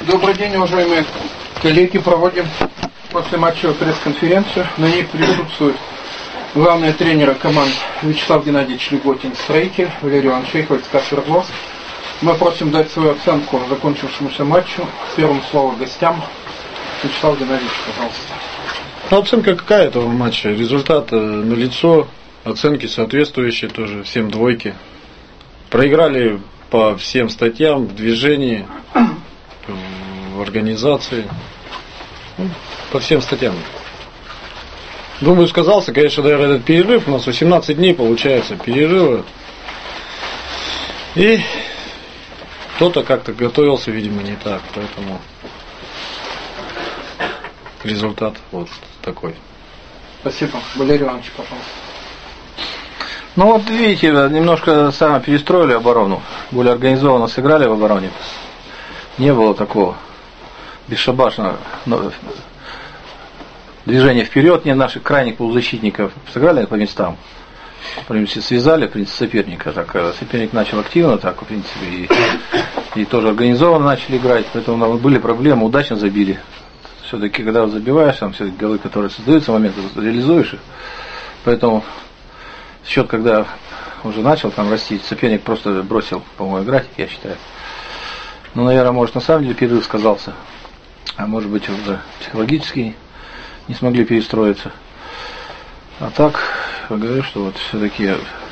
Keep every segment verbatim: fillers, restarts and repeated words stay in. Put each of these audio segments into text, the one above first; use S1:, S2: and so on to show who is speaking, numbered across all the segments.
S1: Добрый день, уважаемые коллеги. Проводим после матчевую пресс-конференцию. На ней присутствуют главные тренеры команд Вячеслав Геннадьевич Льготин, строитель, Валерий Иванович Шейхов, ЦСКА Свердловск. Мы просим дать свою оценку закончившемуся матчу. Первым слово гостям. Вячеслав Геннадьевич, пожалуйста.
S2: Ну, оценка какая этого матча? Результат налицо, оценки соответствующие тоже, всем двойки. Проиграли по всем статьям, в движении, в организации, ну, по всем статьям. Думаю, сказался, конечно, наверное, этот перерыв. У нас восемнадцать дней получается перерыва. И кто-то как-то готовился, видимо, не так. Поэтому результат вот такой.
S1: Спасибо. Валерий Иванович, пожалуйста.
S3: Ну вот видите, немножко сами перестроили оборону, более организованно сыграли в обороне. Не было такого бесшабашного движения вперед, не наших крайних полузащитников. Сыграли по местам. В принципе, связали в принципе, соперника. Так, соперник начал активно, так, в принципе, и, и тоже организованно начали играть. Поэтому были проблемы, удачно забили. Все-таки, когда забиваешь, там все-таки голы, которые создаются в момент, реализуешь их. Поэтому счет, когда уже начал там расти, соперник просто бросил, по-моему, играть, я считаю. Ну, наверное, может, на самом деле перерыв сказался. А может быть, уже психологически не смогли перестроиться. А так, я говорю, что вот все-таки,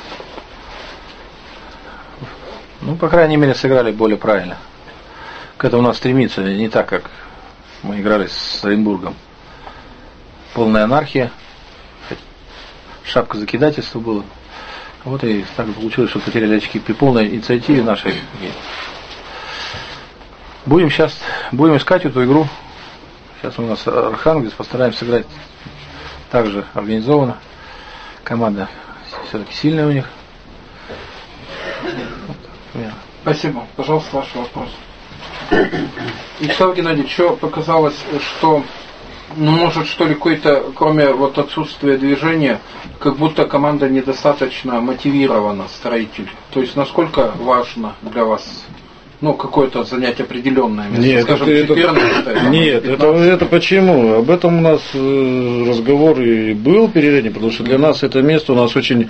S3: ну, по крайней мере, сыграли более правильно. К этому у нас стремиться, не так, как мы играли с Оренбургом. Полная анархия. Шапка закидательства было. Вот и так получилось, что потеряли очки при полной инициативе нашей. Будем сейчас, будем искать эту игру. Сейчас у нас Архангельск, постараемся сыграть также организованно. Команда все-таки сильная у них.
S1: Спасибо. Пожалуйста, ваш вопрос. Вячеслав Геннадьевич, что показалось, что ну, может, что ли, какой-то, кроме вот отсутствия движения, как будто команда недостаточно мотивирована, строитель. То есть, насколько важно для вас, ну, какое-то занять определенное место?
S2: Нет,
S1: скажем,
S2: это,
S1: четырнадцатое,
S2: нет, это, это почему? Об этом у нас разговор и был перед, потому что для нас это место у нас очень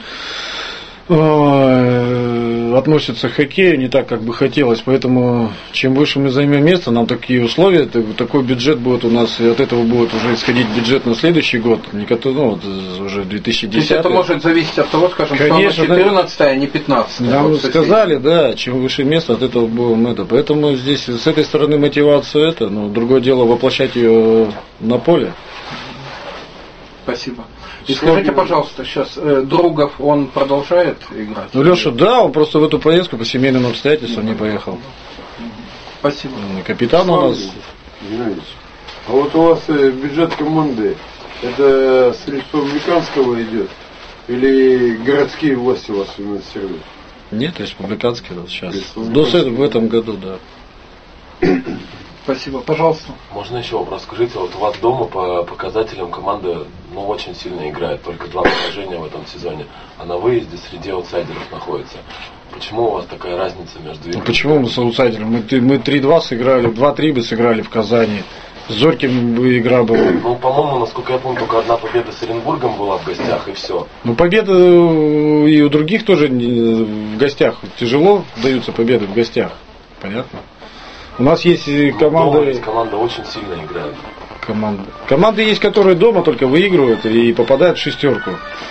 S2: относится к хоккею не так, как бы хотелось, поэтому чем выше мы займем место, нам такие условия, такой бюджет будет у нас, и от этого будет уже исходить бюджет на следующий год, ну, вот, уже две тысячи десятый.
S1: То есть это может зависеть от того, скажем,
S2: конечно,
S1: что оно четырнадцатое, а не пятнадцатое.
S2: Нам
S1: вот
S2: сказали, да, чем выше место, от этого будем это. Поэтому здесь с этой стороны мотивация это, но другое дело воплощать ее на поле.
S1: Спасибо. И скажите, пожалуйста, сейчас э, Другов, он продолжает играть?
S2: Ну, Леша, да, он просто в эту поездку по семейным обстоятельствам не поехал.
S1: Спасибо.
S2: Капитан у нас.
S4: А вот у вас бюджет команды, это с республиканского идет? Или городские власти у вас финансируют?
S2: Нет, республиканский у нас сейчас. До в этом году, да.
S1: Спасибо. Пожалуйста.
S5: Можно еще вопрос? Скажите, вот у вас дома по показателям команда ну, очень сильно играет, только два поражения в этом сезоне, а на выезде среди аутсайдеров находится. Почему у вас такая разница между играми?
S2: Ну, почему мы с аутсайдером? Мы, мы три-два сыграли, два-три бы сыграли в Казани. С Зорьким бы игра была.
S5: Ну, по-моему, насколько я помню, только одна победа с Оренбургом была в гостях, и все.
S2: Ну, победы и у других тоже в гостях. Тяжело даются победы в гостях. Понятно? У нас есть команда...
S5: Дома команда очень сильно играет.
S2: Команда. Команды есть, которые дома только выигрывают и попадают в шестерку.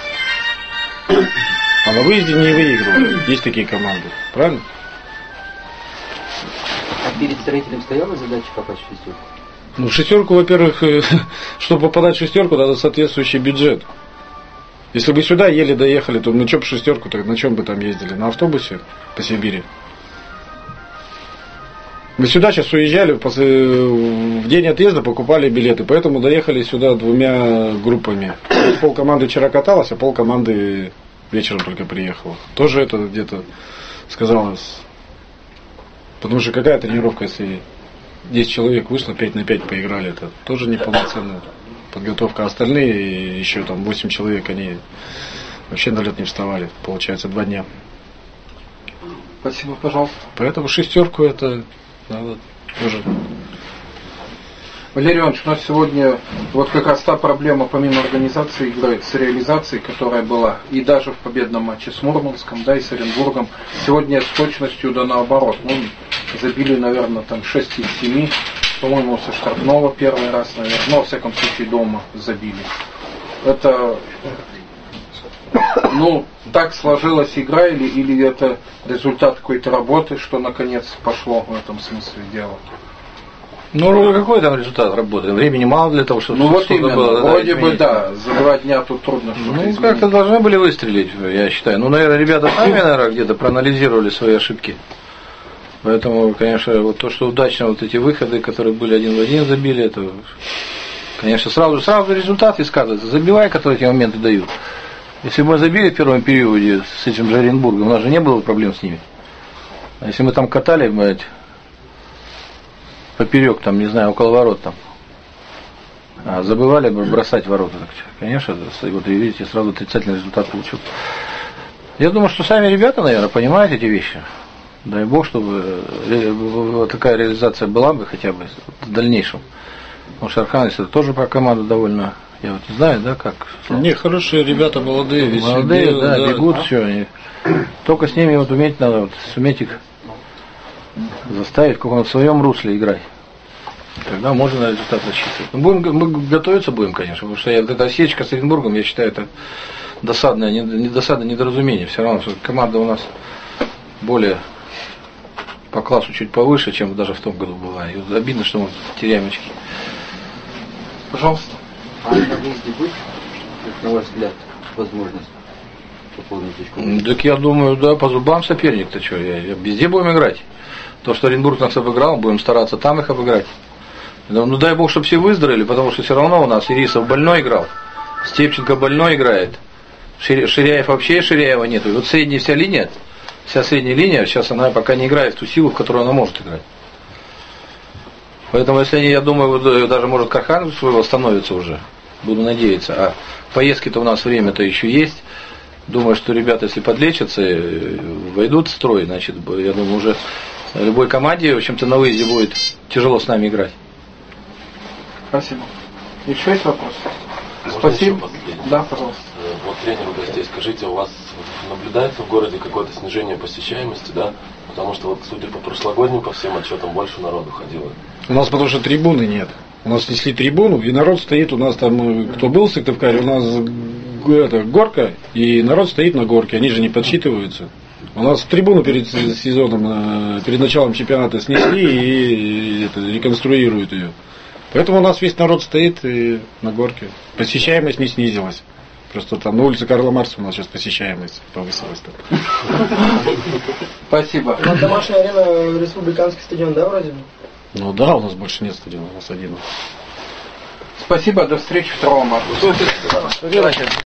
S2: А на выезде не выигрывают. Есть такие команды. Правильно?
S6: А перед строителем стояла задача попасть в шестерку?
S2: Ну, в шестерку, во-первых, чтобы попадать в шестерку, надо соответствующий бюджет. Если бы сюда еле доехали, то ну что бы в шестерку, то на чем бы там ездили? На автобусе по Сибири. Мы сюда сейчас уезжали, в день отъезда покупали билеты, поэтому доехали сюда двумя группами. Пол команды вчера каталась, а пол команды вечером только приехала. Тоже это где-то сказалось. Потому что какая тренировка, если десять человек вышло, пять на пять поиграли, это тоже неполноценная подготовка. А остальные, еще там восемь человек, они вообще на лед не вставали. Получается, два дня.
S1: Спасибо, пожалуйста.
S2: Поэтому шестерку это надо Тоже.
S1: Валерий Иванович, у нас сегодня вот как раз та проблема, помимо организации игры, с реализацией, которая была, и даже в победном матче с Мурманском, да, и с Оренбургом, сегодня с точностью да наоборот. Ну, забили, наверное, там шесть из семи, по-моему, со штрафного первый раз, наверное, но, во всяком случае, дома забили. Это, ну, так сложилась игра, или, или это результат какой-то работы, что наконец пошло в этом смысле дела?
S3: Ну, какой там результат работы? Времени мало для того, чтобы
S1: ну, вот
S3: что-то
S1: именно,
S3: было.
S1: вроде
S3: да,
S1: бы, да, за два дня тут трудно что-то
S3: Ну,
S1: изменить.
S3: как-то должны были выстрелить, я считаю. Ну, наверное, ребята сами, наверное, где-то проанализировали свои ошибки. Поэтому, конечно, вот то, что удачно вот эти выходы, которые были один в один, забили, это, конечно, сразу, сразу результаты сказываются. Забивай, которые эти моменты дают. Если бы мы забили в первом периоде с этим же Оренбургом, у нас же не было проблем с ними. А если мы там катали, блядь, поперек, там, не знаю, около ворот там, а забывали бы бросать ворота, так, конечно, вот видите, сразу отрицательный результат получил. Я думаю, что сами ребята, наверное, понимают эти вещи. Дай бог, чтобы такая реализация была бы хотя бы в дальнейшем. Потому что Архангельск это тоже по команду довольно, я вот не знаю, да, как.
S2: Не, хорошие ребята, молодые, ведь
S3: молодые,
S2: бегают,
S3: да,
S2: да,
S3: бегут, все. Они, только с ними вот уметь надо, вот, суметь их заставить в каком-то своем русле играть. Тогда можно на результат рассчитывать. Ну, будем, мы готовиться будем, конечно, потому что я, вот эта осечка с Оренбургом, я считаю, это досадное, не, не досадное недоразумение. Все равно, что команда у нас более по классу чуть повыше, чем даже в том году была. И вот обидно, что мы теряем очки.
S1: Пожалуйста.
S6: А на выезде будет, на ваш взгляд, возможность пополнить очко?
S3: Так я думаю, да, по зубам соперник-то что, я, я, везде будем играть. То, что Оренбург нас обыграл, будем стараться там их обыграть. Ну, ну дай бог, чтобы все выздоровели, потому что все равно у нас Ирисов больной играл, Степченко больной играет, Ширяев вообще Ширяева нету. И вот средняя вся линия, вся средняя линия, сейчас она пока не играет в ту силу, в которую она может играть. Поэтому, если они, я думаю, вот, даже может Кархан свой восстановится уже, буду надеяться. А поездки-то у нас время-то еще есть. Думаю, что ребята, если подлечатся, войдут в строй, значит, я думаю, уже любой команде, в общем-то, на выезде будет тяжело с нами играть.
S1: Спасибо. Еще есть вопросы?
S5: Можно
S1: Спасибо.
S5: еще последний?
S1: Да, пожалуйста.
S5: Вот тренеру гостей, скажите, у вас наблюдается в городе какое-то снижение посещаемости, да? Потому что вот, судя по прошлогодним, по всем отчетам, больше народу ходило.
S2: У нас потому что трибуны нет. У нас снесли трибуну, и народ стоит, у нас там, кто был в Сыктывкаре, у нас это, горка, и народ стоит на горке, они же не подсчитываются. У нас трибуну перед сезоном, перед началом чемпионата снесли и, и это, реконструируют ее. Поэтому у нас весь народ стоит и на горке. Посещаемость не снизилась. Просто там на улице Карла Маркса у нас сейчас посещаемость повысилась.
S1: Спасибо.
S7: У нас домашняя арена, республиканский стадион, да, вроде бы?
S2: Ну да, у нас больше нет стадиона, у нас один.
S1: Спасибо, до встречи второго марта.